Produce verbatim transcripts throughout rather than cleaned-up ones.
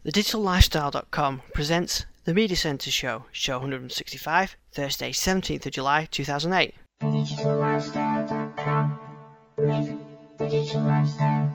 The Digital Lifestyle dot com presents The Media Centre Show, show one hundred sixty-five, Thursday, seventeenth of July, two thousand eight. The Digital Lifestyle dot com. Live the digital lifestyle.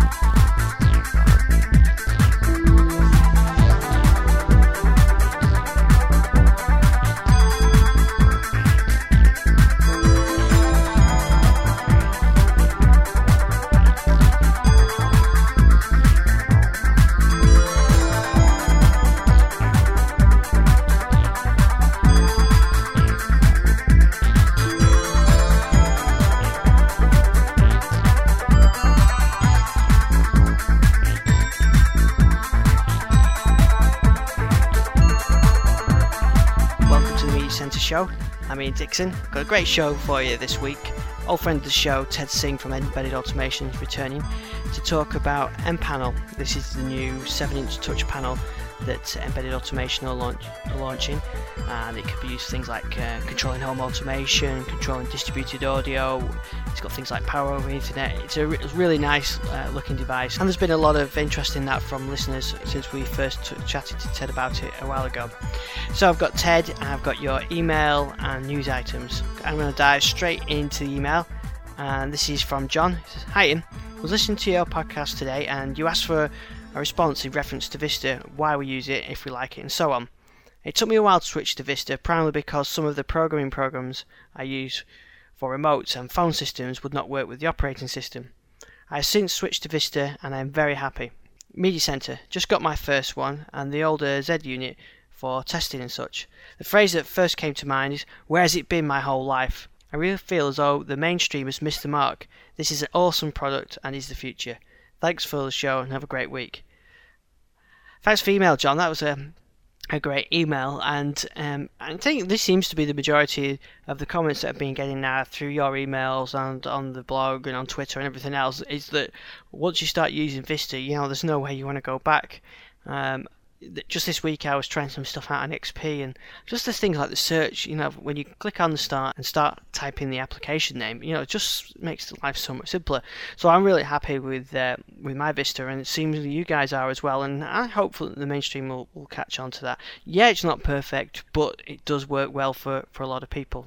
Show. I'm Ian Dixon. Got a great show for you this week. Old friend of the show, Ted Singh from Embedded Automation, is returning to talk about M-Panel. This is the new seven inch touch panel that Embedded Automation are, launch, are launching, and it can be used for things like uh, controlling home automation, controlling distributed audio. It's got things like power over Ethernet. It's a re- really nice uh, looking device, and there's been a lot of interest in that from listeners since we first t- chatted to Ted about it a while ago. So I've got Ted, and I've got your email and news items. I'm going to dive straight into the email, and this is from John. He says, "Hi Ian, I was listening to your podcast today, and you asked for a response in reference to Vista, why we use it, if we like it, and so on. It took me a while to switch to Vista, primarily because some of the programming programs I use for remotes and phone systems would not work with the operating system. I have since switched to Vista, and I am very happy. Media Center, just got my first one, and the older Z unit for testing and such. The phrase that first came to mind is, where has it been my whole life? I really feel as though the mainstream has missed the mark. This is an awesome product and is the future. Thanks for the show and have a great week." Thanks for the email, John. That was a, a great email, and um, I think this seems to be the majority of the comments that I've been getting now through your emails and on the blog and on Twitter and everything else, is that once you start using Vista, you know, there's no way you want to go back. Um, Just this week I was trying some stuff out on X P, and just the things like the search, you know, when you click on the start and start typing the application name, you know, it just makes life so much simpler. So I'm really happy with uh, with my Vista, and it seems you guys are as well, and I hope that the mainstream will, will catch on to that. Yeah, it's not perfect, but it does work well for, for a lot of people.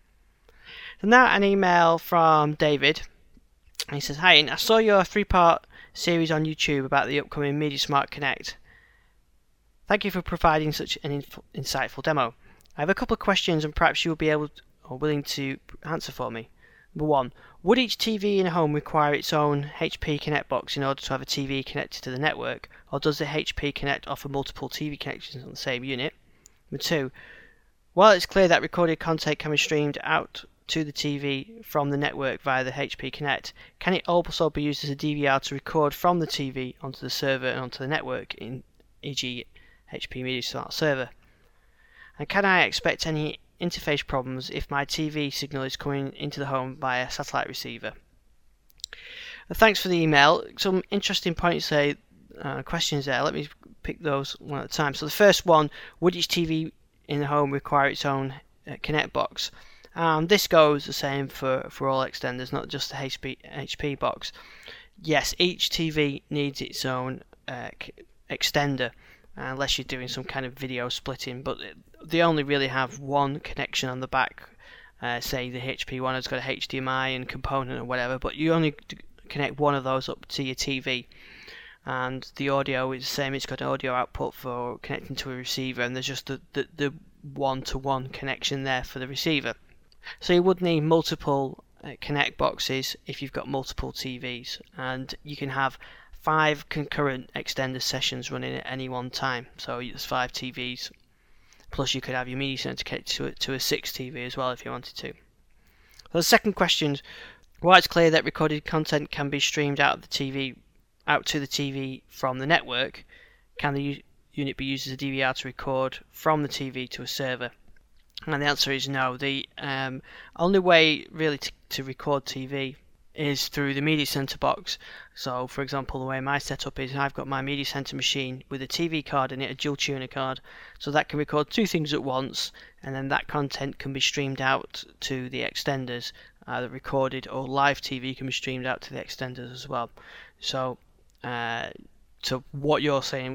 So now an email from David. He says, "Hi Ian, I saw your three-part series on YouTube about the upcoming MediaSmart Connect. Thank you for providing such an inf- insightful demo. I have a couple of questions, and perhaps you will be able to, or willing to answer for me. Number one, would each T V in a home require its own H P Connect box in order to have a T V connected to the network, or does the H P Connect offer multiple T V connections on the same unit? Number two, while it's clear that recorded content can be streamed out to the T V from the network via the H P Connect, can it also be used as a D V R to record from the T V onto the server and onto the network, in for example H P MediaSmart Server? And can I expect any interface problems if my T V signal is coming into the home via satellite receiver?" Well, thanks for the email. Some interesting points there, uh, questions there. Let me pick those one at a time. So the first one, would each T V in the home require its own uh, Connect box? Um, this goes the same for, for all extenders, not just the H P, H P box. Yes, each T V needs its own uh, extender, unless you're doing some kind of video splitting, but they only really have one connection on the back. Uh, say the H P one has got a H D M I and component or whatever, but you only connect one of those up to your T V, and the audio is the same. It's got an audio output for connecting to a receiver, and there's just the, the, the one-to-one connection there for the receiver. So you would need multiple uh, Connect boxes if you've got multiple T Vs, and you can have five concurrent extender sessions running at any one time. So there's five T Vs, plus you could have your media center connected to a, to a sixth T V as well if you wanted to. So the second question is, while it's clear that recorded content can be streamed out of the T V out to the T V from the network, can the u- unit be used as a D V R to record from the T V to a server? And the answer is no. The um, only way really to, to record T V is through the Media Center box. So for example, the way my setup is, I've got my Media Center machine with a T V card in it, a dual tuner card, so that can record two things at once, and then that content can be streamed out to the extenders. Either recorded or live T V can be streamed out to the extenders as well. So uh, so what you're saying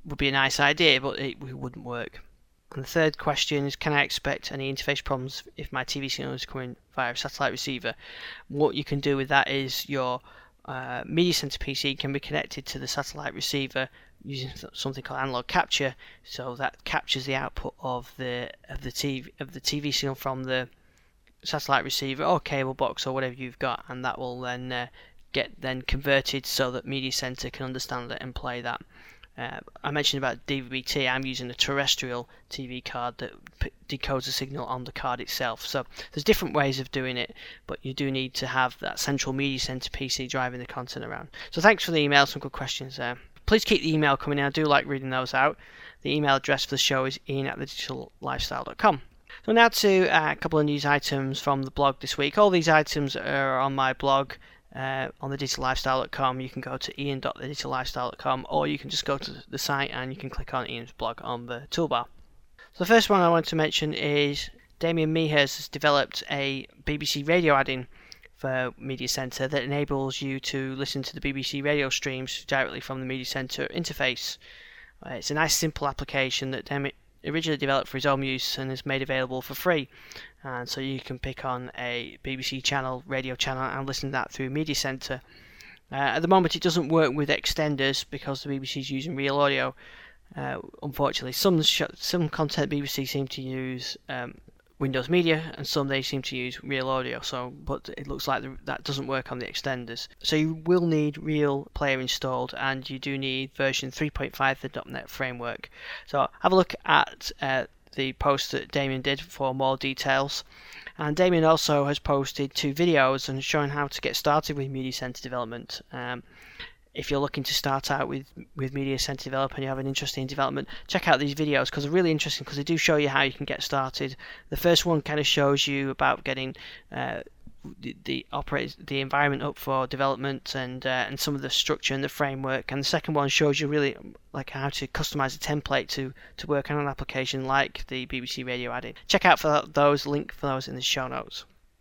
would be a nice idea, but it, it wouldn't work. And the third question is, can I expect any interface problems if my T V signal is coming via a satellite receiver? What you can do with that is your uh, Media Center P C can be connected to the satellite receiver using something called analog capture, so that captures the output of the of the T V of the T V signal from the satellite receiver or cable box or whatever you've got, and that will then uh, get then converted so that Media Center can understand it and play that. Uh, I mentioned about D V B T. I'm using a terrestrial T V card that p- decodes the signal on the card itself. So there's different ways of doing it, but you do need to have that central Media Center P C driving the content around. So thanks for the email, some good questions there. Please keep the email coming in. I do like reading those out. The email address for the show is ian at the digital lifestyle dot com. So now to uh, a couple of news items from the blog this week. All these items are on my blog. Uh, on the digital lifestyle dot com. You can go to ian dot the digital lifestyle dot com, or you can just go to the site and you can click on Ian's blog on the toolbar. So the first one I want to mention is Damien Meehan has developed a B B C radio add-in for Media Center that enables you to listen to the B B C radio streams directly from the Media Center interface. Uh, it's a nice simple application that Damien originally developed for his own use and is made available for free. And so you can pick on a B B C channel, radio channel, and listen to that through Media Center. Uh, at the moment, it doesn't work with extenders because the B B C is using Real Audio. Uh, unfortunately, some sh- some content B B C seem to use um, Windows Media, and some they seem to use Real Audio. So, but it looks like the, that doesn't work on the extenders. So you will need Real Player installed, and you do need version three point five of the dot net framework. So have a look at uh, the post that Damien did for more details. And Damien also has posted two videos and showing how to get started with Media Center development. Um, if you're looking to start out with, with Media Center development and you have an interest in development, check out these videos because they're really interesting because they do show you how you can get started. The first one kind of shows you about getting uh, the the operate the environment up for development and uh, and some of the structure and the framework, and the second one shows you really like how to customize a template to to work on an application like the B B C Radio add-in. Check out for those, link for those in the show notes.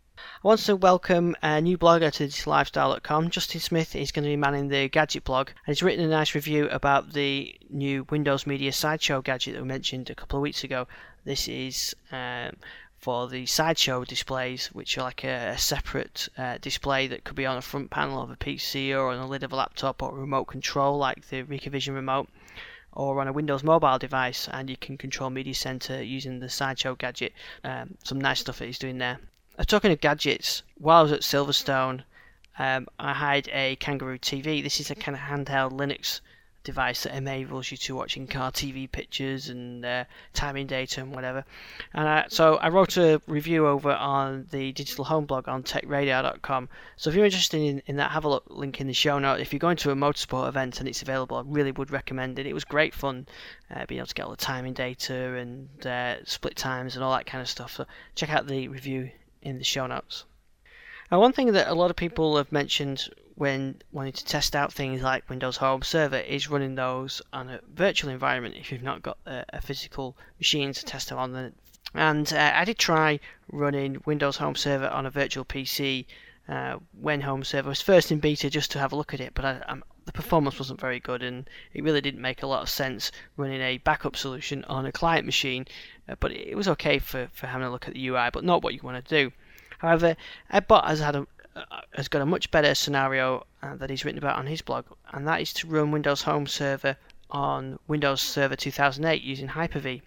I want to welcome a new blogger to digital lifestyle dot com. Justin Smith is going to be manning the gadget blog, and he's written a nice review about the new Windows Media Sideshow gadget that we mentioned a couple of weeks ago. This is um, for the Sideshow displays, which are like a, a separate uh, display that could be on a front panel of a P C or on a lid of a laptop or a remote control like the RecaVision remote, or on a Windows mobile device, and you can control Media Center using the Sideshow gadget. Um, some nice stuff that he's doing there. Uh, talking of gadgets, while I was at Silverstone, um, I had a Kangaroo T V. This is a kind of handheld Linux device that enables you to watch in-car T V pictures and uh, timing data and whatever. And I, so I wrote a review over on the digital home blog on tech radar dot com. So if you're interested in, in that, have a look, link in the show note. If you're going to a motorsport event and it's available, I really would recommend it. It was great fun uh, being able to get all the timing data and uh, split times and all that kind of stuff. So check out the review in the show notes. Now, one thing that a lot of people have mentioned when wanting to test out things like Windows Home Server is running those on a virtual environment if you've not got a, a physical machine to test them on. And uh, I did try running Windows Home Server on a virtual P C uh, when Home Server was first in beta, just to have a look at it, but I, I'm, the performance wasn't very good, and it really didn't make a lot of sense running a backup solution on a client machine, uh, but it was okay for, for having a look at the U I, but not what you want to do. However, Edbot has had a uh, has got a much better scenario uh, that he's written about on his blog, and that is to run Windows Home Server on Windows Server two thousand eight using Hyper-V.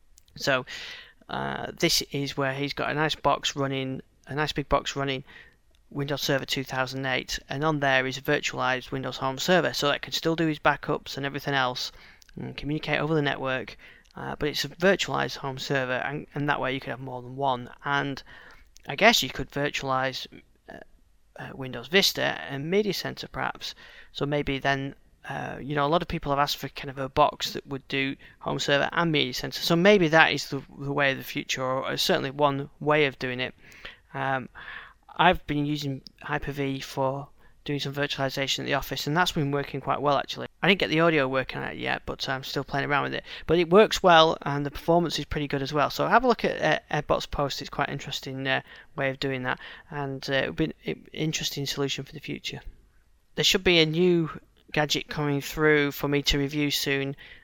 So uh, this is where he's got a nice box running, a nice big box running Windows Server two thousand eight, and on there is a virtualized Windows Home Server, so that can still do his backups and everything else and communicate over the network, uh, but it's a virtualized home server, and, and that way you could have more than one. And I guess you could virtualize uh, uh, Windows Vista and Media Center perhaps, so maybe then uh, you know, a lot of people have asked for kind of a box that would do Home Server and Media Center, so maybe that is the, the way of the future, or certainly one way of doing it. um, I've been using Hyper-V for doing some virtualization at the office, and that's been working quite well actually. I didn't get the audio working on it yet, but I'm still playing around with it. But it works well, and the performance is pretty good as well. So have a look at uh, Edbot's post. It's quite an interesting uh, way of doing that, and uh, it would be an interesting solution for the future. There should be a new gadget coming through for me to review soon.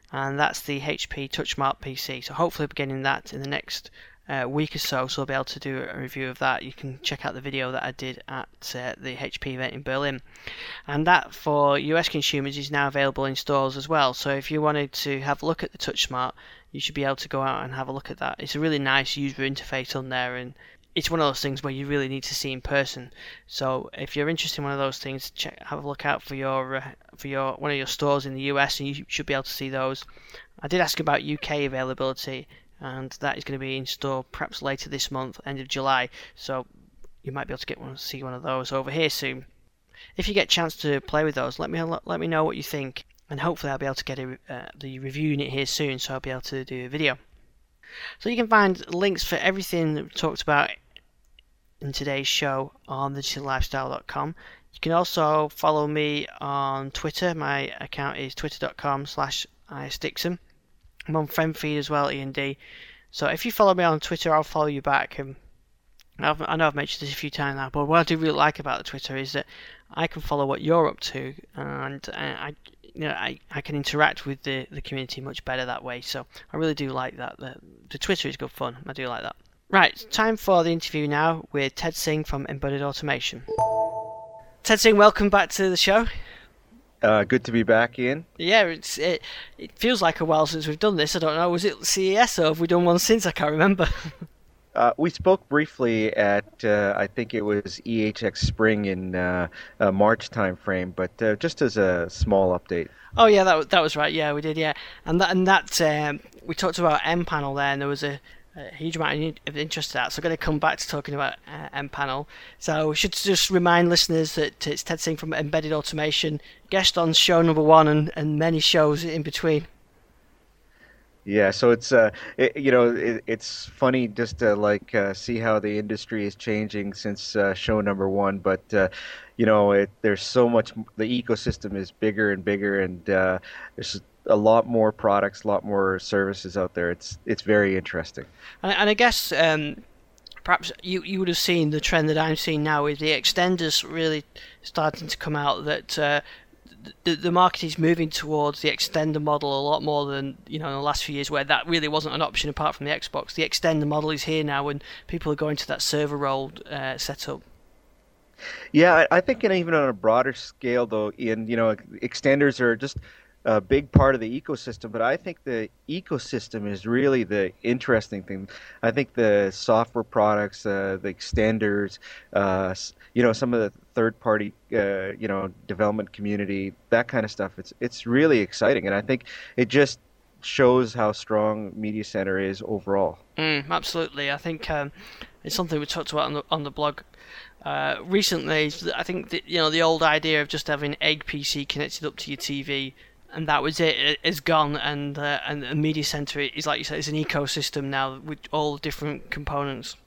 and that's the H P TouchSmart P C. So hopefully we're getting that in the next uh, week or so, so I'll be able to do a review of that. You can check out the video that I did at uh, the H P event in Berlin. And that for U S consumers is now available in stores as well. So if you wanted to have a look at the TouchSmart, you should be able to go out and have a look at that. It's a really nice user interface on there, and it's one of those things where you really need to see in person. So if you're interested in one of those things, check, have a look out for your uh, for your one of your stores in the U S, and you should be able to see those. I did ask about U K availability, and that is going to be in store perhaps later this month, end of July. So you might be able to get one, see one of those over here soon. If you get a chance to play with those, let me let me know what you think, and hopefully I'll be able to get a, uh, the review unit here soon, so I'll be able to do a video. So you can find links for everything that we talked about in today's show on the digital lifestyle dot com. You can also follow me on Twitter. My account is twitter.com slash isdixon. I'm on FriendFeed as well, Ian D. So if you follow me on Twitter, I'll follow you back. And I've, I know I've mentioned this a few times now, but what I do really like about the Twitter is that I can follow what you're up to, and I, you know, I, I can interact with the, the community much better that way. So I really do like that. The, the Twitter is good fun. I do like that. Right, time for the interview now with Ted Singh from Embedded Automation. Ted Singh, welcome back to the show. Uh, good to be back, Ian. Yeah, it's it, it feels like a while since we've done this. I don't know, was it C E S or have we done one since? I can't remember. uh, we spoke briefly at, uh, I think it was E H X Spring in uh, uh, March timeframe, but uh, just as a small update. Oh yeah, that that was right. Yeah, we did. Yeah, and that and that um, we talked about mPanel there, and there was a a huge amount of interest in that, so I'm going to come back to talking about uh, mPanel. So we should just remind listeners that it's Ted Singh from Embedded Automation, guest on show number one and, and many shows in between. Yeah, so it's uh, it, you know, it, it's funny just to like uh, see how the industry is changing since uh, show number one. But uh, you know, it, there's so much. The ecosystem is bigger and bigger, and uh, there's a lot more products, a lot more services out there. It's it's very interesting. And, and I guess um, perhaps you you would have seen the trend that I'm seeing now with the extenders really starting to come out. That uh, the the market is moving towards the extender model a lot more than, you know, in the last few years, where that really wasn't an option apart from the Xbox. The extender model is here now, and people are going to that server rolled uh, setup. Yeah, I, I think, and even on a broader scale, though, Ian, you know, extenders are just a big part of the ecosystem, but I think the ecosystem is really the interesting thing. I think the software products, uh, the extenders, uh, you know, some of the third-party, uh, you know, development community, that kind of stuff. It's it's really exciting, and I think it just shows how strong Media Center is overall. Mm, absolutely, I think um, it's something we talked about on the on the blog. Uh, recently, I think that, you know, the old idea of just having Egg P C connected up to your T V and that was it is gone, and uh, and the Media Center is, like you said, it's an ecosystem now with all different components.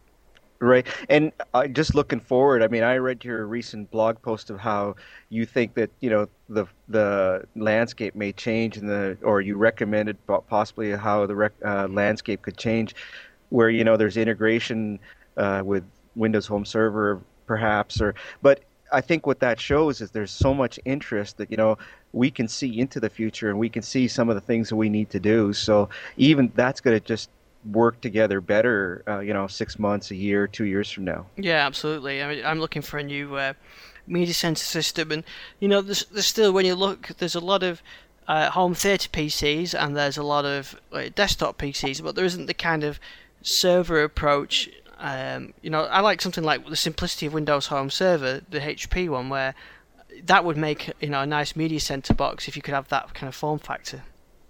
Right, and uh, just looking forward, I mean, I read your recent blog post of how you think that, you know, the the landscape may change, in the or you recommended possibly how the rec, uh, landscape could change, where, you know, there's integration uh, with Windows Home Server, perhaps, or but I think what that shows is there's so much interest that, you know, we can see into the future and we can see some of the things that we need to do. So even that's going to just work together better, uh, you know, six months, a year, two years from now. Yeah, absolutely. I mean, I'm looking for a new uh, Media Center system, and, you know, there's, there's still, when you look, there's a lot of uh, home theater P Cs and there's a lot of like, desktop P Cs, but there isn't the kind of server approach. Um, you know, I like something like the simplicity of Windows Home Server, the H P one, where that would make, you know, a nice Media Center box if you could have that kind of form factor.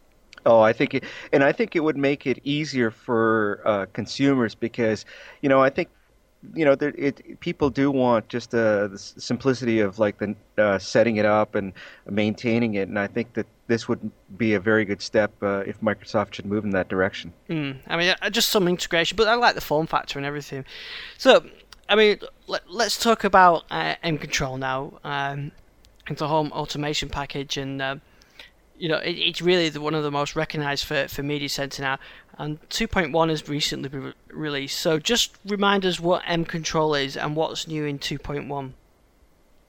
Oh, I think it, and I think it would make it easier for uh, consumers because, you know, I think, you know, there, it people do want just uh, the simplicity of like the uh, setting it up and maintaining it, and I think that this would be a very good step uh, if Microsoft should move in that direction. Mm, I mean, just some integration, but I like the form factor and everything. So, I mean, let, let's talk about uh, M-Control now. Um, it's a home automation package, and uh, you know, it, it's really the, one of the most recognized for, for Media Center now. And two point one has recently been re- released. So just remind us what M-Control is and what's new in two point one.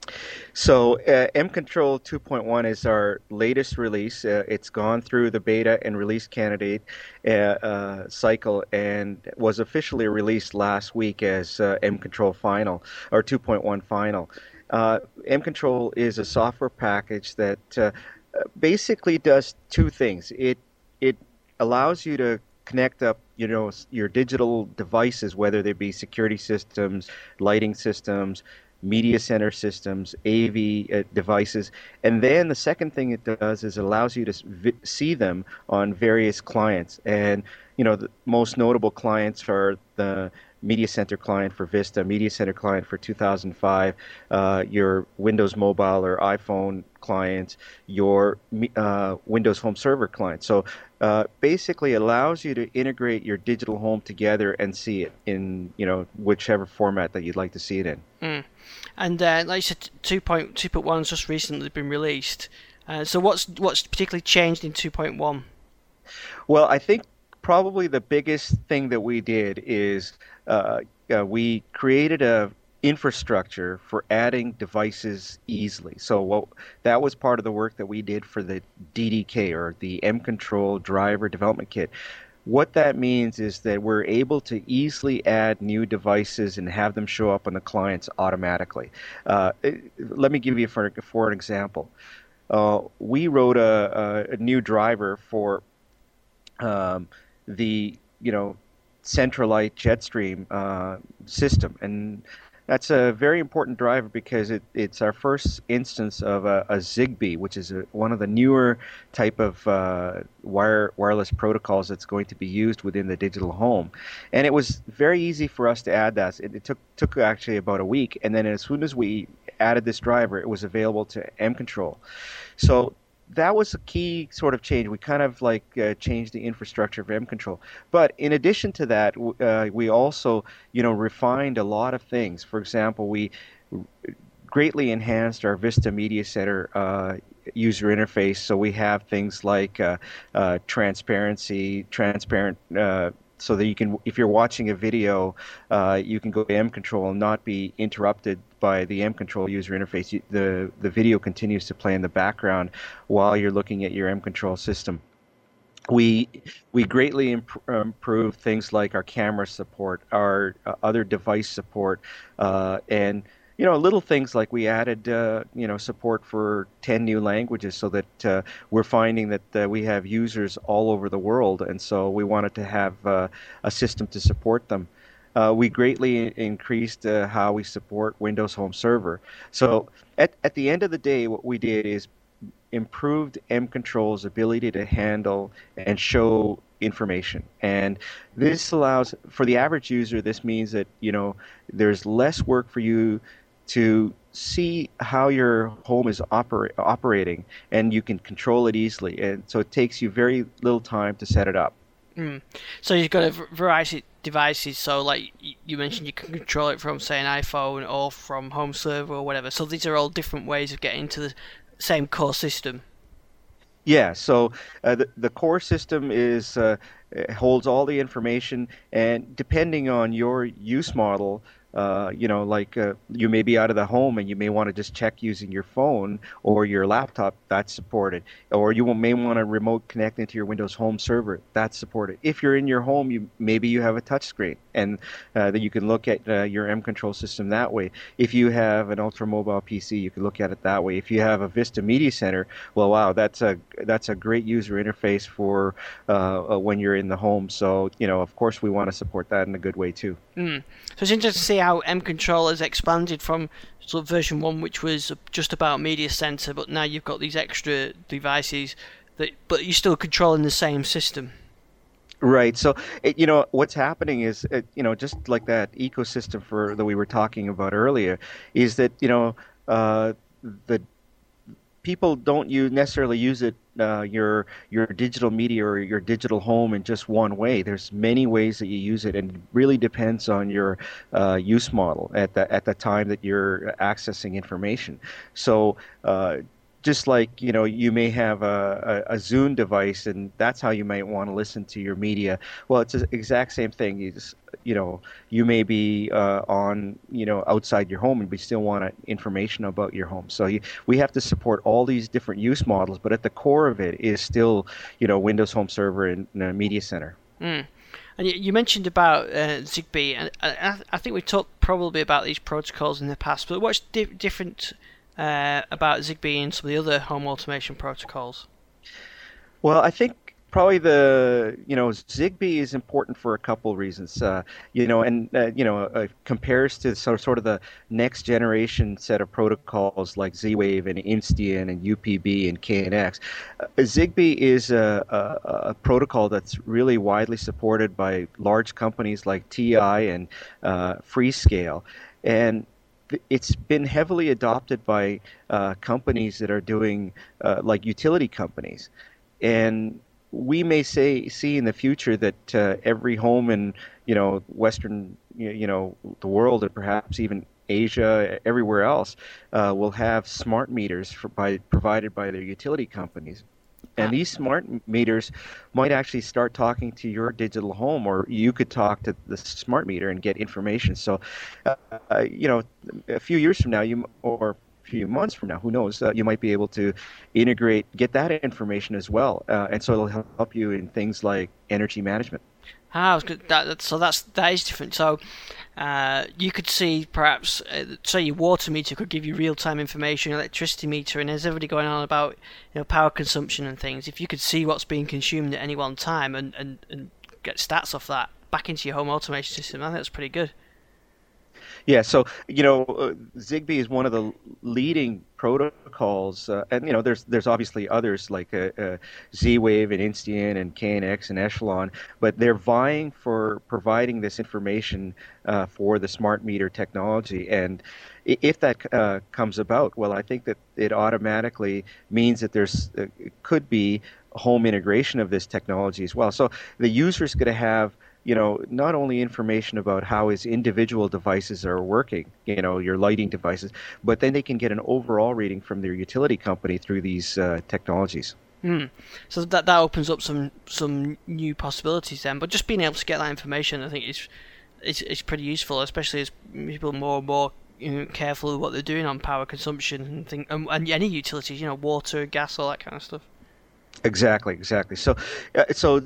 So uh, M-Control two point one is our latest release. Uh, it's gone through the beta and release candidate uh, uh, cycle and was officially released last week as uh, M-Control Final or two point one Final. Uh, M-Control is a software package that uh, basically does two things. It it allows you to connect up, you know, your digital devices, whether they be security systems, lighting systems, media center systems, A V uh, devices. And then the second thing it does is it allows you to vi- see them on various clients. And, you know, the most notable clients are the Media Center client for Vista, Media Center client for two thousand five, uh, your Windows Mobile or iPhone clients, your uh, Windows Home Server client. So uh, basically allows you to integrate your digital home together and see it in, you know, whichever format that you'd like to see it in. Mm. And uh, like you said, two point one has just recently been released. Uh, so what's what's particularly changed in two point one? Well, I think probably the biggest thing that we did is uh, uh, we created a infrastructure for adding devices easily. So what, that was part of the work that we did for the D D K, or the M-Control Driver Development Kit. What that means is that we're able to easily add new devices and have them show up on the clients automatically. Uh, let me give you for, for an example. Uh, we wrote a, a, a new driver for um, the, you know, Centralite Jetstream uh, system, and that's a very important driver because it, it's our first instance of a, a Zigbee, which is a, one of the newer type of uh, wire wireless protocols that's going to be used within the digital home. And it was very easy for us to add that. It, it took took actually about a week, and then as soon as we added this driver, it was available to M-Control. So that was a key sort of change. We kind of like uh, changed the infrastructure of M-Control. But in addition to that, uh, we also, you know, refined a lot of things. For example, we greatly enhanced our Vista Media Center uh, user interface. So we have things like uh, uh, transparency, transparent. Uh, so that you can, if you're watching a video, uh, you can go to M-Control and not be interrupted by the M-Control user interface. You, the, the video continues to play in the background while you're looking at your M-Control system. We we greatly imp- improved things like our camera support, our uh, other device support, uh, and you know, little things like we added, uh, you know, support for ten new languages, so that uh, we're finding that uh, we have users all over the world, and so we wanted to have uh, a system to support them. Uh, we greatly increased uh, how we support Windows Home Server. So at, at the end of the day, what we did is improved M-Control's ability to handle and show information. And this allows, for the average user, this means that, you know, there's less work for you to see how your home is opera- operating, and you can control it easily. And so it takes you very little time to set it up. Mm. So you've got a variety of devices. So like you mentioned, you can control it from, say, an iPhone or from Home Server or whatever. So these are all different ways of getting to the same core system. Yeah, so uh, the, the core system is uh, holds all the information, and depending on your use model, uh, you know, like uh, you may be out of the home and you may want to just check using your phone or your laptop, that's supported. Or you may want to remote connect into your Windows Home Server, that's supported. If you're in your home, you maybe you have a touch screen, and uh, that you can look at uh, your M-Control system that way. If you have an ultra mobile P C, you can look at it that way. If you have a Vista Media Center, well, wow, that's a that's a great user interface for uh, when you're in the home. So, you know, of course, we want to support that in a good way too. Mm. So it's interesting to see how M-Control has expanded from sort of version one, which was just about Media Center, but now you've got these extra devices that, but you're still controlling the same system. Right. So, it, you know, what's happening is, it, you know, just like that ecosystem for that we were talking about earlier, is that, you know, uh, the people don't you necessarily use it uh, your your digital media or your digital home in just one way. There's many ways that you use it, and it really depends on your uh, use model at the at the time that you're accessing information. So. Uh, just like, you know, you may have a, a, a Zune device and that's how you might want to listen to your media. Well, it's the exact same thing. You just, you know, you may be uh, on, you know, outside your home and we still want uh, information about your home. So you, we have to support all these different use models, but at the core of it is still, you know, Windows Home Server and, and a media center. Mm. And you, you mentioned about uh, Zigbee, and I, I think we talked probably about these protocols in the past, but what's di- different Uh, about Zigbee and some of the other home automation protocols? Well, I think probably the, you know, Zigbee is important for a couple reasons. Uh, you know, and uh, you know, uh, compares to sort sort of the next generation set of protocols like Z-Wave and Insteon and U P B and K N X. Uh, Zigbee is a, a, a protocol that's really widely supported by large companies like T I and uh, Freescale, and it's been heavily adopted by uh, companies that are doing uh, like utility companies, and we may say see in the future that uh, every home in, you know, Western, you know, the world, and perhaps even Asia, everywhere else, uh, will have smart meters for, by, provided by their utility companies. And these smart meters might actually start talking to your digital home, or you could talk to the smart meter and get information. So, uh, uh, you know, a few years from now, you or a few months from now, who knows, uh, you might be able to integrate, get that information as well. Uh, and so it'll help you in things like energy management. Ah, I was good. That, that, so that's that is different. So uh, you could see perhaps, uh, say your water meter could give you real-time information, electricity meter, and there's everybody going on about, you know, power consumption and things. If you could see what's being consumed at any one time and, and, and get stats off that back into your home automation system, I think that's pretty good. Yeah, so, you know, uh, Zigbee is one of the leading protocols, uh, and, you know, there's there's obviously others like uh, uh, Z-Wave and Insteon and K N X and Echelon, but they're vying for providing this information uh, for the smart meter technology. And if that uh, comes about, well, I think that it automatically means that there's uh, could be home integration of this technology as well. So the user's going to have, you know, not only information about how his individual devices are working, you know, your lighting devices, but then they can get an overall reading from their utility company through these uh, technologies. Mm. So that that opens up some some new possibilities then. But just being able to get that information, I think, is is, is pretty useful, especially as people are more and more, you know, careful of what they're doing on power consumption and thing, and, and any utilities, you know, water, gas, all that kind of stuff. Exactly, exactly. So, uh, so.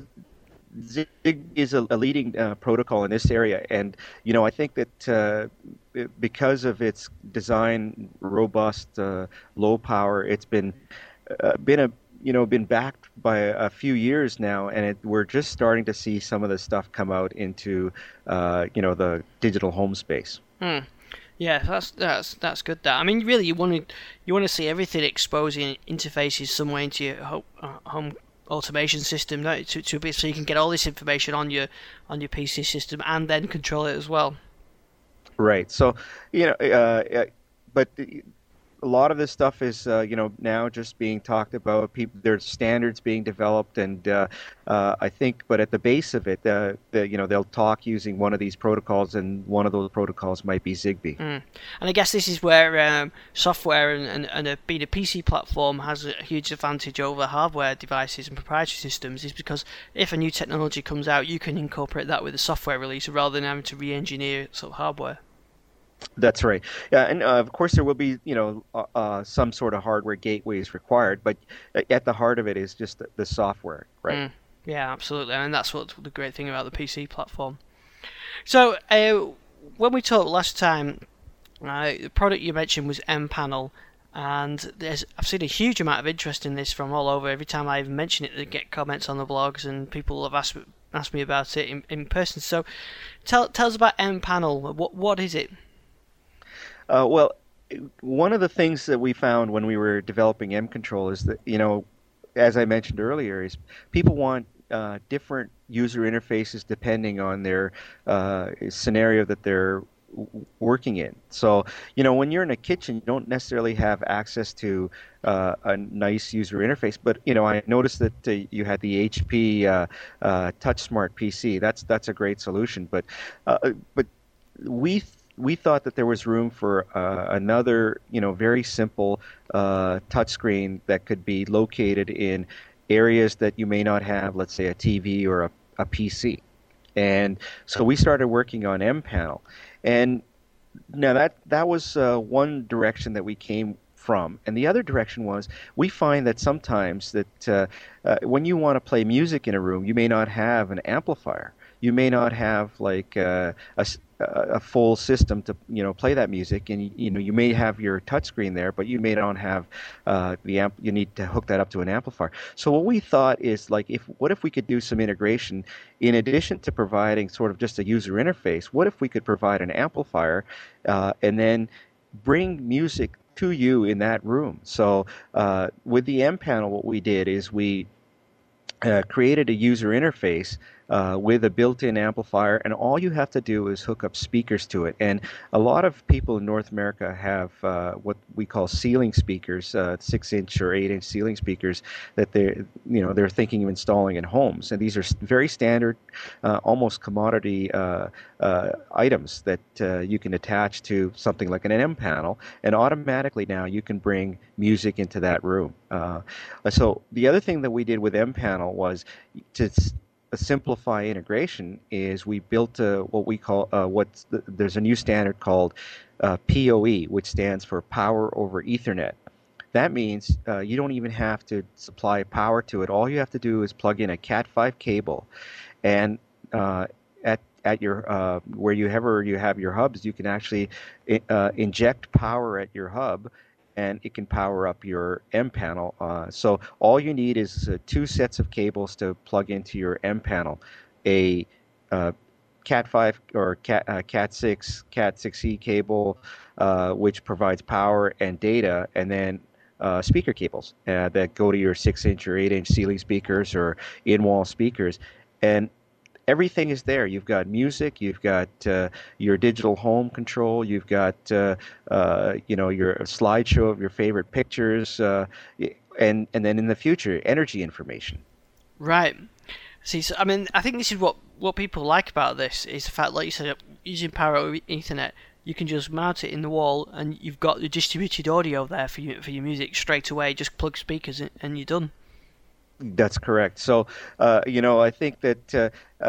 Zigbee is a, a leading uh, protocol in this area, and, you know, I think that uh, because of its design, robust, uh, low power, it's been uh, been a you know been backed by a, a few years now, and it, we're just starting to see some of the stuff come out into uh, you know the digital home space. Hmm. Yeah, that's that's that's good. That, I mean, really, you want to you want to see everything exposing interfaces some way into your home, uh, home automation system, no, to to be so you can get all this information on your on your P C system and then control it as well. Right. So, you know, uh, but a lot of this stuff is, uh, you know, now just being talked about. People, there's standards being developed, and uh, uh, I think, but at the base of it, uh, the, you know, they'll talk using one of these protocols, and one of those protocols might be Zigbee. Mm. And I guess this is where um, software and, and, and a, being a P C platform has a huge advantage over hardware devices and proprietary systems, is because if a new technology comes out, you can incorporate that with a software release rather than having to re-engineer sort of hardware. That's right. Yeah, and uh, of course there will be, you know, uh, uh, some sort of hardware gateways required, but at the heart of it is just the, the software, right? Mm. Yeah, absolutely, and that's what the great thing about the P C platform. So, uh, when we talked last time, uh, the product you mentioned was mPanel, and there's I've seen a huge amount of interest in this from all over. Every time I even mention it, they get comments on the blogs, and people have asked asked me about it in, in person. So, tell tell us about mPanel. What what is it? Uh, well, one of the things that we found when we were developing M-Control is that, you know, as I mentioned earlier, is people want uh, different user interfaces depending on their uh, scenario that they're working in. So, you know, when you're in a kitchen, you don't necessarily have access to uh, a nice user interface. But, you know, I noticed that uh, you had the H P uh, uh, TouchSmart P C. That's that's a great solution. But uh, but we we thought that there was room for uh, another, you know, very simple uh, touchscreen that could be located in areas that you may not have, let's say, a T V or a, a P C. And so we started working on M panel, and now that that was uh, one direction that we came from, and the other direction was we find that sometimes that uh, uh, when you want to play music in a room, you may not have an amplifier. You may not have like uh, a, s- a- a full system to you know play that music, and you know you may have your touchscreen there, but you may not have uh, the amp. You need to hook that up to an amplifier. So what we thought is like, if what if we could do some integration in addition to providing sort of just a user interface? What if we could provide an amplifier uh, and then bring music to you in that room? So uh, with the M panel, what we did is we uh, created a user interface uh, with a built-in amplifier, and all you have to do is hook up speakers to it. And a lot of people in North America have uh, what we call ceiling speakers, uh, six-inch or eight-inch ceiling speakers that they're, you know, they're thinking of installing in homes. And these are s- very standard, uh, almost commodity uh, uh, items that uh, you can attach to something like an M panel, and automatically now you can bring music into that room. Uh, so the other thing that we did with M panel was to s- simplify integration is we built uh, what we call uh, what's the, there's a new standard called uh, P O E, which stands for Power over Ethernet. That means uh, you don't even have to supply power to it. All you have to do is plug in a Cat five cable, and uh, at at your uh, where you ever you have your hubs, you can actually uh, inject power at your hub, and it can power up your M panel. Uh, so all you need is uh, two sets of cables to plug into your M panel, a uh, Cat five or Cat uh, Cat six Cat six E cable, uh, which provides power and data, and then uh, speaker cables uh, that go to your six-inch or eight-inch ceiling speakers or in-wall speakers, and everything is there. You've got music, you've got uh, your digital home control, you've got uh, uh, you know your slideshow of your favorite pictures, uh, and and then in the future, energy information. Right. See, so, I mean, I think this is what, what people like about this is the fact, like you said, using Power over Ethernet, you can just mount it in the wall, and you've got the distributed audio there for you for your music straight away. Just plug speakers in, and you're done. That's correct. So, uh, you know, I think that uh, uh,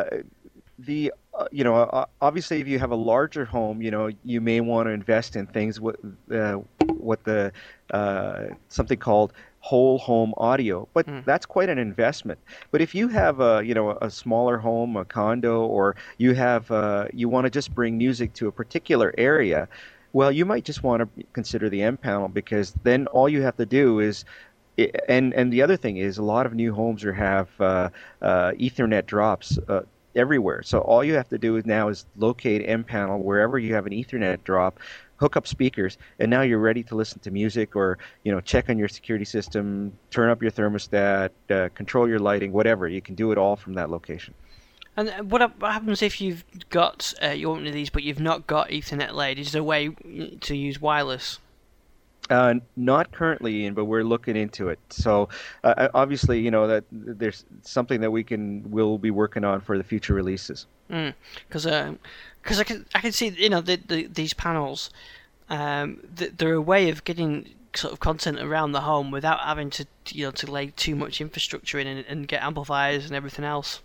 the uh, you know uh, obviously if you have a larger home, you know, you may want to invest in things what uh, what the uh, something called whole home audio, but Mm. that's quite an investment. But if you have a you know a smaller home, a condo, or you have uh, you want to just bring music to a particular area, well, you might just want to consider the M panel, because then all you have to do is I- and and the other thing is a lot of new homes are have uh, uh, Ethernet drops uh, everywhere. So all you have to do is now is locate M panel wherever you have an Ethernet drop, hook up speakers, and now you're ready to listen to music, or you know check on your security system, turn up your thermostat, uh, control your lighting, whatever. You can do it all from that location. And uh, what hap- what happens if you've got uh, you want one of these, but you've not got Ethernet laid? Is there a way to use wireless? Uh, not currently, Ian, but we're looking into it. So uh, uh, obviously, you know that there's something that we can will be working on for the future releases. Because because I can I can see you know the, the, these panels, um, th- they're a way of getting sort of content around the home without having to you know to lay too much infrastructure in and, and get amplifiers and everything else.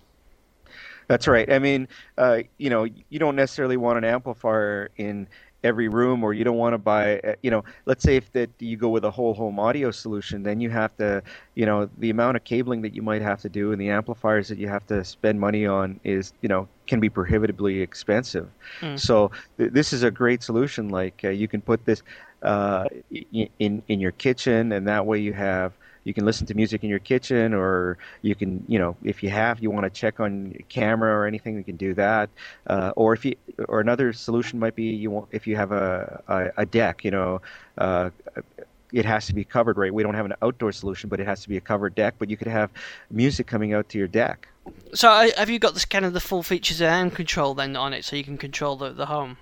That's right. I mean, uh, you know, you don't necessarily want an amplifier in every room, or you don't want to buy, uh, you know, let's say if that you go with a whole home audio solution, then you have to, you know, the amount of cabling that you might have to do and the amplifiers that you have to spend money on is, you know, can be prohibitively expensive. Mm. So th this is a great solution. Like uh, you can put this uh, i- in in your kitchen, and that way you have you can listen to music in your kitchen, or you can, you know, if you have, you want to check on your camera or anything, you can do that. Uh, or if you, or another solution might be you want, if you have a, a, a deck, you know, uh, it has to be covered, right? We don't have an outdoor solution, but it has to be a covered deck, but you could have music coming out to your deck. So uh, have you got this kind of the full features of M control then on it, so you can control the the home?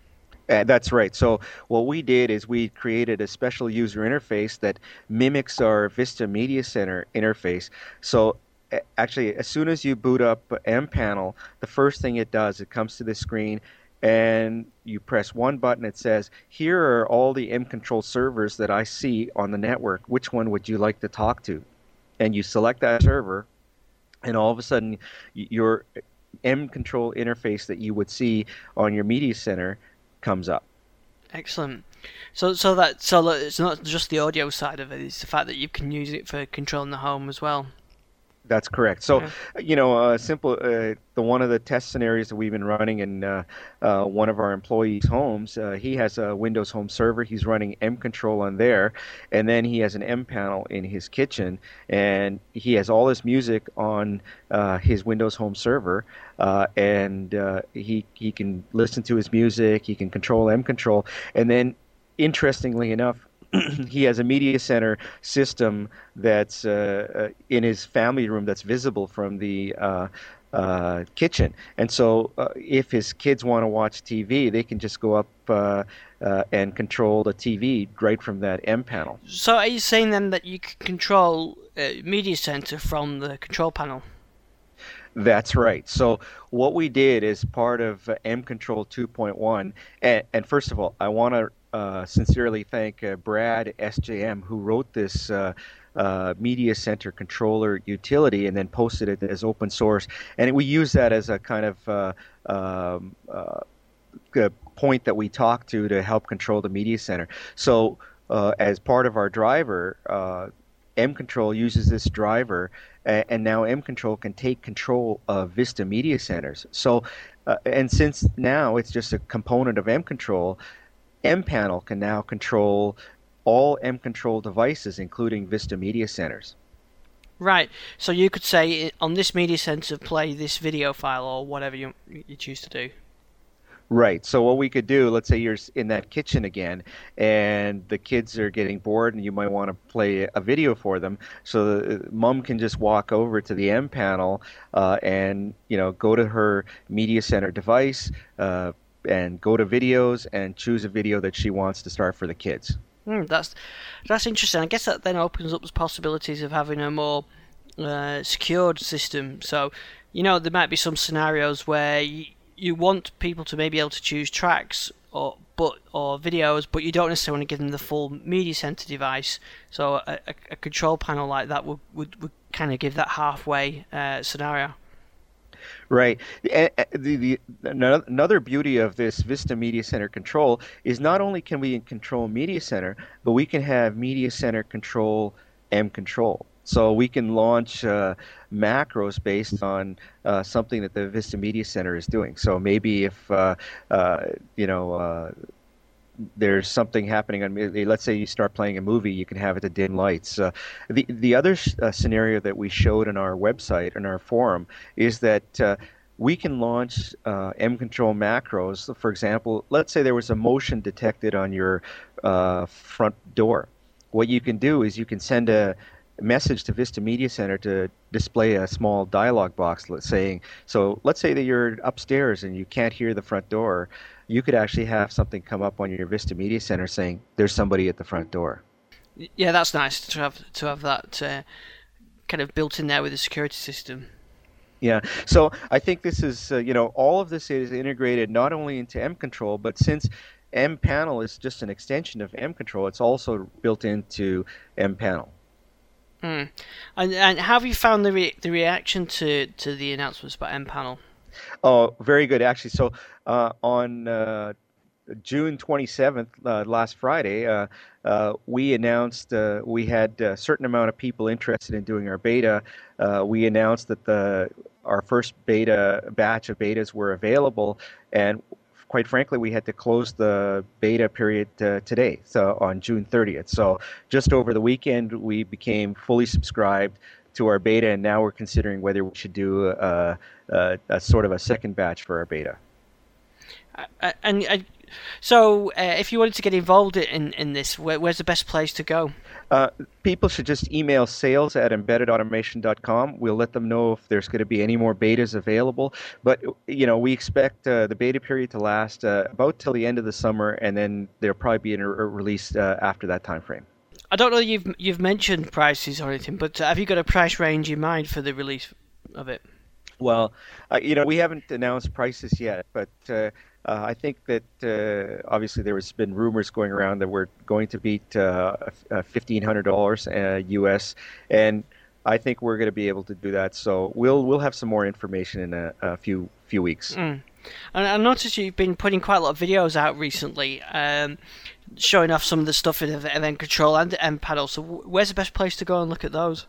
Uh, that's right. So what we did is we created a special user interface that mimics our Vista Media Center interface. So actually, as soon as you boot up M panel, the first thing it does, it comes to the screen, and you press one button. It says, here are all the M Control servers that I see on the network. Which one would you like to talk to? And you select that server, and all of a sudden your M Control interface that you would see on your media center comes up. Excellent. So, so that so that it's not just the audio side of it; it's the fact that you can use it for controlling the home as well. That's correct. So, Yeah. you know, uh, simple. Uh, the one of the test scenarios that we've been running in uh, uh, one of our employees' homes, uh, he has a Windows Home server. He's running M Control on there, and then he has an M panel in his kitchen, and he has all his music on uh, his Windows Home server, uh, and uh, he he can listen to his music. He can control M Control, and then, interestingly enough, he has a media center system that's uh, uh, in his family room that's visible from the uh, uh, kitchen. And so uh, if his kids want to watch T V, they can just go up uh, uh, and control the T V right from that M panel. So, are you saying then that you can control uh, Media Center from the control panel? That's right. So what we did as part of uh, M Control two point one, and, and first of all, I want to uh, sincerely thank uh, Brad S J M, who wrote this uh, uh, Media Center controller utility and then posted it as open source. And we use that as a kind of uh, um, uh, a point that we talk to to help control the Media Center. So uh, as part of our driver, uh, M Control uses this driver, and now M Control can take control of Vista Media Centers. So, uh, and since now it's just a component of M Control, M Panel can now control all M Control devices, including Vista Media Centers. Right. So you could say on this Media Center, play this video file or whatever you you choose to do. Right. So what we could do, let's say you're in that kitchen again, and the kids are getting bored, and you might want to play a video for them. So the, mom can just walk over to the M panel uh, and you know go to her Media Center device uh, and go to videos and choose a video that she wants to start for the kids. Hmm, that's that's interesting. I guess that then opens up the possibilities of having a more uh, secured system. So, you know, there might be some scenarios where you, you want people to maybe be able to choose tracks or but or videos, but you don't necessarily want to give them the full Media Center device. So a, a, a control panel like that would would, would kind of give that halfway uh, scenario. Right. The, the, the, another beauty of this Vista Media Center control is not only can we control Media Center, but we can have Media Center control M Control. So we can launch uh, macros based on uh, something that the Vista Media Center is doing. So maybe if, uh, uh, you know, uh, there's something happening on, let's say you start playing a movie, you can have it to dim lights. Uh, the the other uh, scenario that we showed on our website, on our forum, is that uh, we can launch uh, M Control macros. For example, let's say there was a motion detected on your uh, front door. What you can do is you can send a message to Vista Media Center to display a small dialog box saying, so let's say that you're upstairs and you can't hear the front door. You could actually have something come up on your Vista Media Center saying there's somebody at the front door. Yeah, that's nice to have to have that uh, kind of built in there with the security system. Yeah, so I think this is, uh, you know, all of this is integrated not only into M Control, but since M Panel is just an extension of M Control, it's also built into M Panel. Hmm. And and how have you found the re- the reaction to, to the announcements about M Panel? Oh, very good, actually. So uh, on uh, June twenty-seventh, uh, last Friday, uh, uh, we announced uh, we had a certain amount of people interested in doing our beta. Uh, we announced that the our first beta batch of betas were available, and quite frankly, we had to close the beta period uh, today, so on June thirtieth. So just over the weekend, we became fully subscribed to our beta, and now we're considering whether we should do a, a, a sort of a second batch for our beta. Uh, and uh, so, uh, if you wanted to get involved in in this, where, where's the best place to go? Uh, people should just email sales at embedded automation dot com. We'll let them know if there's going to be any more betas available. But you know, we expect uh, the beta period to last uh, about till the end of the summer, and then there'll probably be a release uh, after that time frame. I don't know if you've you've mentioned prices or anything, but have you got a price range in mind for the release of it? Well, uh, you know, we haven't announced prices yet, but uh, uh, I think that uh, obviously there has been rumors going around that we're going to beat uh, uh, fifteen hundred dollars uh, U S, and I think we're going to be able to do that. So we'll we'll have some more information in a, a few few weeks. Mm. And I noticed you've been putting quite a lot of videos out recently, um, showing off some of the stuff in Event Control and M Panel. So where's the best place to go and look at those?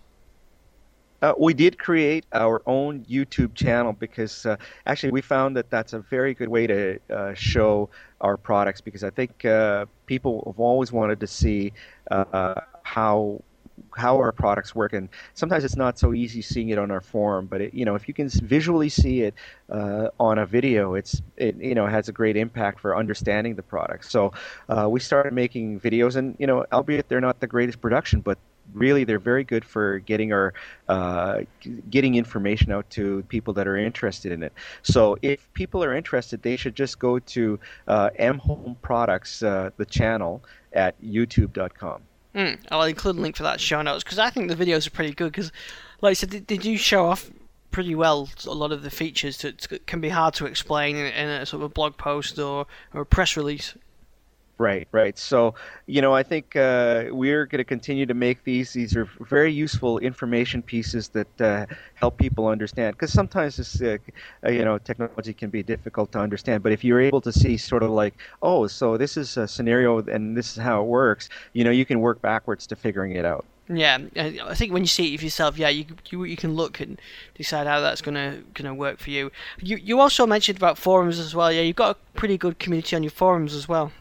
Uh, we did create our own YouTube channel because uh, actually we found that that's a very good way to uh, show our products, because I think uh, people have always wanted to see uh, how how our products work, and sometimes it's not so easy seeing it on our forum. But it, you know, if you can visually see it uh, on a video, it's it you know has a great impact for understanding the product. So uh, we started making videos, and you know, albeit they're not the greatest production, but really they're very good for getting our uh, getting information out to people that are interested in it. So if people are interested, they should just go to uh, M Home Products, uh, the channel at youtube dot com. Mm, I'll include a link for that show notes, because I think the videos are pretty good, because like I said, they, they do show off pretty well a lot of the features that can be hard to explain in, in a sort of a blog post or, or a press release. Right, right. So, you know, I think uh, we're going to continue to make these. These are very useful information pieces that uh, help people understand. Because sometimes this, uh, you know, technology can be difficult to understand. But if you're able to see sort of like, oh, so this is a scenario and this is how it works, you know, you can work backwards to figuring it out. Yeah, I think when you see it for yourself, yeah, you you, you can look and decide how that's gonna gonna work for you. You you also mentioned about forums as well. Yeah, you've got a pretty good community on your forums as well.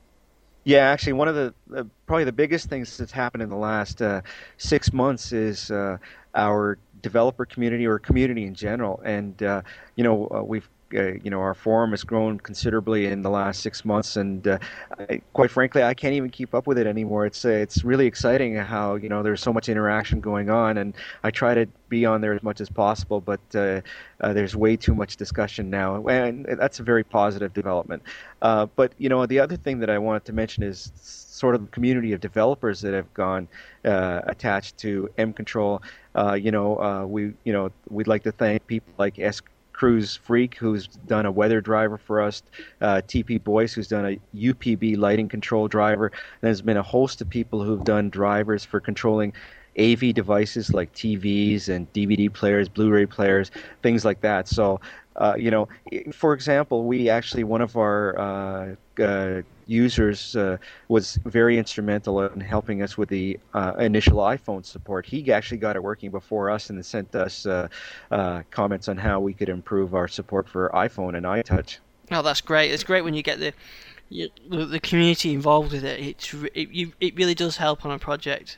Yeah, actually, one of the uh, probably the biggest things that's happened in the last uh, six months is uh, our developer community, or community in general. And uh, you know, uh, we've uh, you know, our forum has grown considerably in the last six months, and uh, I, quite frankly, I can't even keep up with it anymore. It's uh, it's really exciting how, you know, there's so much interaction going on, and I try to be on there as much as possible, but uh, uh, there's way too much discussion now, and that's a very positive development. Uh, but you know, the other thing that I wanted to mention is sort of the community of developers that have gone uh, attached to M Control. Uh, you know, uh, we you know we'd like to thank people like S. Cruise Freak, who's done a weather driver for us, uh, T P Boyce, who's done a U P B lighting control driver. There's been a host of people who've done drivers for controlling A V devices like T Vs and D V D players, Blu-ray players, things like that. So, uh, you know, for example, we actually, one of our uh, uh, users uh, was very instrumental in helping us with the uh, initial iPhone support. He actually got it working before us and sent us uh, uh, comments on how we could improve our support for iPhone and iTouch. Oh, that's great. It's great when you get the you, the, the community involved with it. It's it, you, it really does help on a project.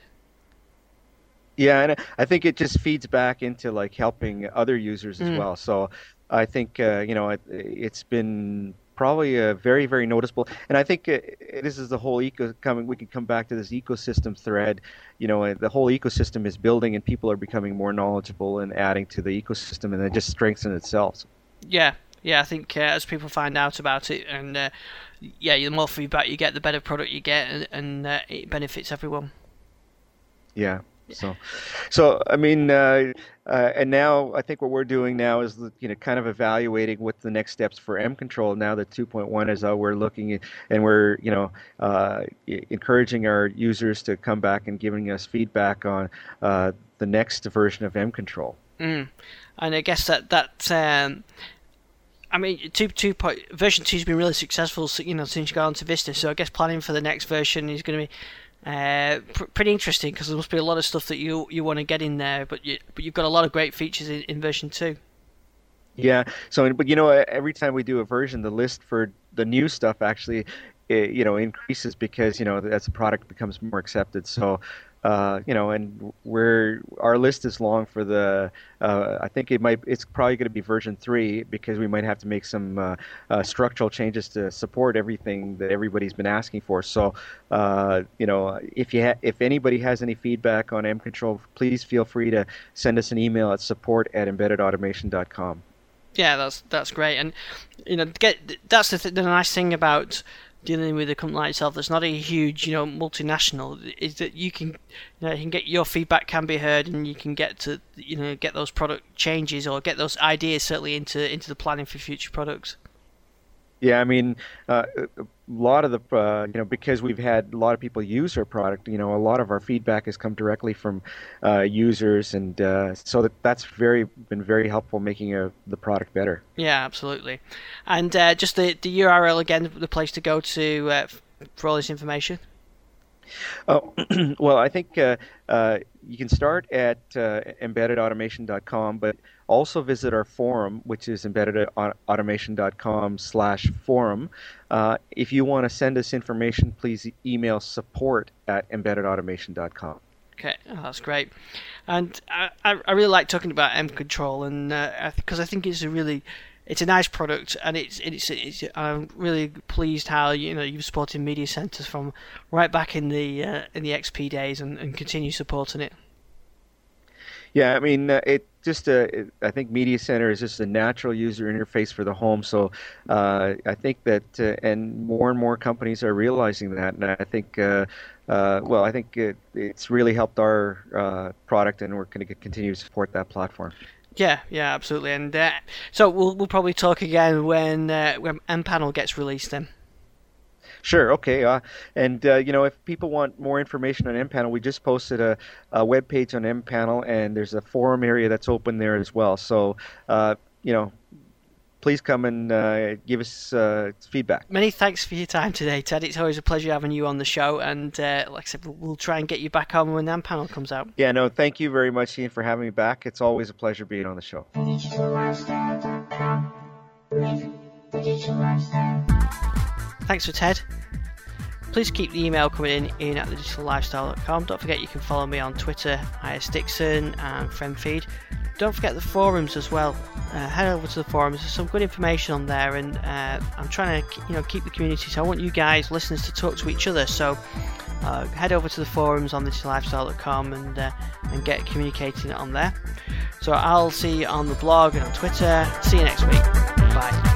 Yeah, and I think it just feeds back into like helping other users as mm. well. So I think uh, you know it, it's been probably a very, very noticeable, and I think uh, this is the whole eco coming. We can come back to this ecosystem thread. You know, the whole ecosystem is building, and people are becoming more knowledgeable and adding to the ecosystem, and it just strengthens itself. Yeah, yeah. I think uh, as people find out about it, and uh, yeah, the more feedback you get, the better product you get, and, and uh, it benefits everyone. Yeah. So, so I mean, uh, uh, and now I think what we're doing now is, you know, kind of evaluating what the next steps for M Control. Now that two point one is out, we're looking at, and we're, you know, uh, encouraging our users to come back and giving us feedback on uh, the next version of M Control. Mm. And I guess that that. Um... I mean, two two point version two has been really successful, you know, since you got onto Vista. So I guess planning for the next version is going to be uh, pr- pretty interesting, because there must be a lot of stuff that you you want to get in there, but you but you've got a lot of great features in, in version two. Yeah. So, but you know, every time we do a version, the list for the new stuff actually, you know, increases, because you know, as the product becomes more accepted. So. Uh, you know, and we're our list is long for the. Uh, I think it might. It's probably going to be version three, because we might have to make some uh, uh, structural changes to support everything that everybody's been asking for. So, uh, you know, if you ha- if anybody has any feedback on M Control, please feel free to send us an email at support at embedded automation dot com. Yeah, that's that's great, and you know, get that's the th- the nice thing about dealing with a company like yourself that's not a huge, you know, multinational, is that you can, you know, you can get your feedback can be heard, and you can get to, you know, get those product changes or get those ideas certainly into into the planning for future products. Yeah, I mean, uh, a lot of the, uh, you know, because we've had a lot of people use our product, you know, a lot of our feedback has come directly from uh, users, and uh, so that that's very been very helpful making a, the product better. Yeah, absolutely. And uh, just the, the U R L again, the place to go to uh, for all this information. Oh, well, I think uh, uh, you can start at uh, embedded automation dot com, but also visit our forum, which is embedded automation dot com slash forum. Uh, if you want to send us information, please email support at embedded automation dot com. Okay, oh, that's great. And I, I really like talking about M Control, and because uh, I think it's a really It's a nice product, and it's it's, it's I'm really pleased how you know you've supported Media Centers from right back in the uh, in the X P days, and, and continue supporting it. Yeah, I mean, uh, it just uh, it, I think Media Center is just a natural user interface for the home. So uh, I think that, uh, and more and more companies are realizing that, and I think, uh, uh, well, I think it, it's really helped our uh, product, and we're going to continue to support that platform. Yeah, yeah, absolutely. And uh, so we'll we'll probably talk again when uh, when mPanel gets released then. Sure. Okay. Uh, and uh, you know, if people want more information on mPanel, we just posted a, a web page on mPanel, and there's a forum area that's open there as well. So uh, you know, please come and uh, give us uh, feedback. Many thanks for your time today, Ted. It's always a pleasure having you on the show, and uh, like I said, we'll, we'll try and get you back on when mPanel comes out. Yeah. No. Thank you very much, Ian, for having me back. It's always a pleasure being on the show. digital lifestyle dot com. Live the digital lifestyle. Thanks for Ted. Please keep the email coming in, ian at the digital lifestyle dot com. Don't forget you can follow me on Twitter, I S Dixon, and FriendFeed. Don't forget the forums as well. Uh, head over to the forums. There's some good information on there, and uh, I'm trying to you know keep the community. So I want you guys, listeners, to talk to each other. So uh, head over to the forums on digital lifestyle dot com and uh, and get communicating on there. So I'll see you on the blog and on Twitter. See you next week. Bye.